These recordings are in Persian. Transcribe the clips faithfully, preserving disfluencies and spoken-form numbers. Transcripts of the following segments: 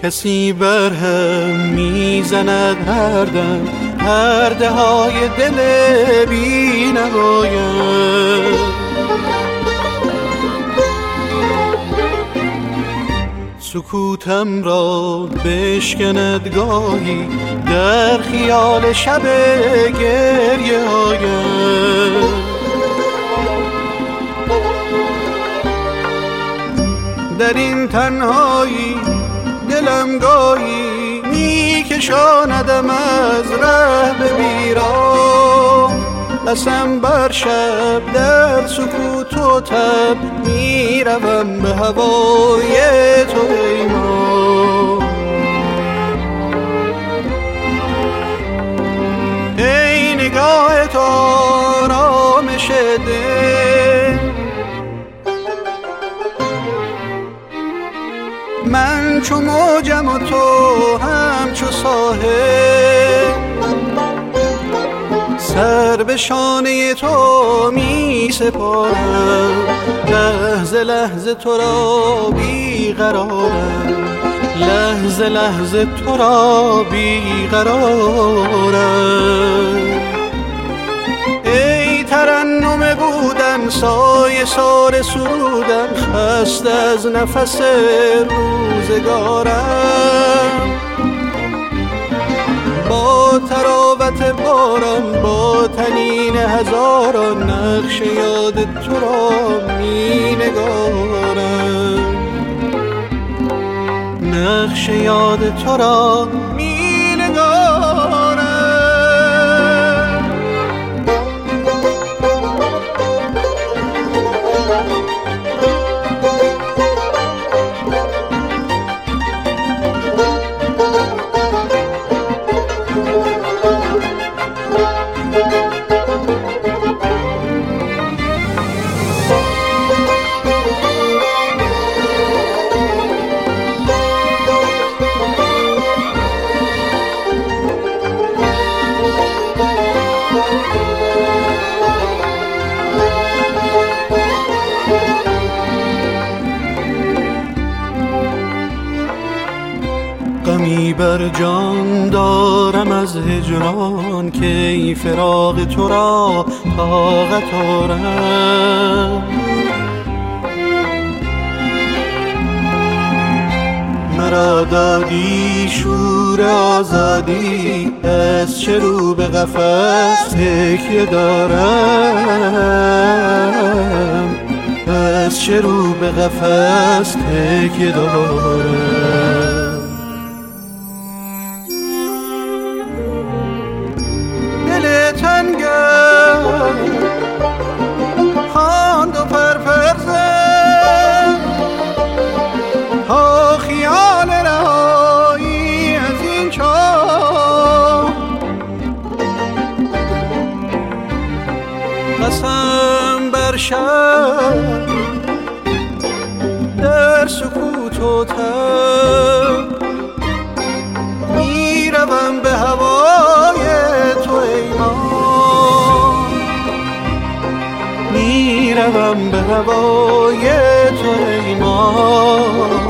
کسی بر هم میزند هر دم پرده های دل بی نوایم. سکوتم را بشکند گاهی در خیال شب گریه هایم. در این تنهایی دلم گاهی میکشاندم از ره به بیراه. قسم بر شب در سکوت و تب میروم به هوای تو ای ما. ای نگاه تو آرامش دل، من چو موجم و تو همچو ساحل. سر به شانه تو می سپارم، لحظه لحظه تو را بی قرارم، لحظه لحظه تو را بی قرارم. ای ترنم بودن سایه سار سرودن، خسته از نفس روزگارم. با تراوت باران با تنین هزاران، نقش یاد تو را می نگارم، نقش یاد تو را می نگارم. غمی بر جان دارم از هجران، که ای فراق تو را طاقت آرم. مرا دادی شور آزادی، از چه رو به قفس تکیه دارم، از چه رو به قفس تکیه دارم. دل تنگم خواند و پرپر زد، تا خیال رهایی از این چاه. قسم بر شب در سکوت و تب میروم به هوای تو ای ما، میروم به هوای تو ای ما.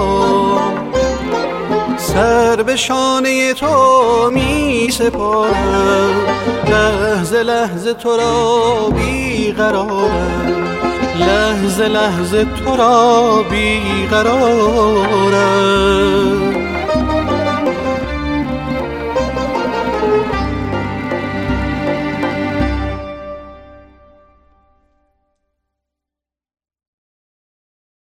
سر به شانه تو می سپارم، لحظه لحظه تو را بی قرارم، لحظه لحظه تو را بی قرارم.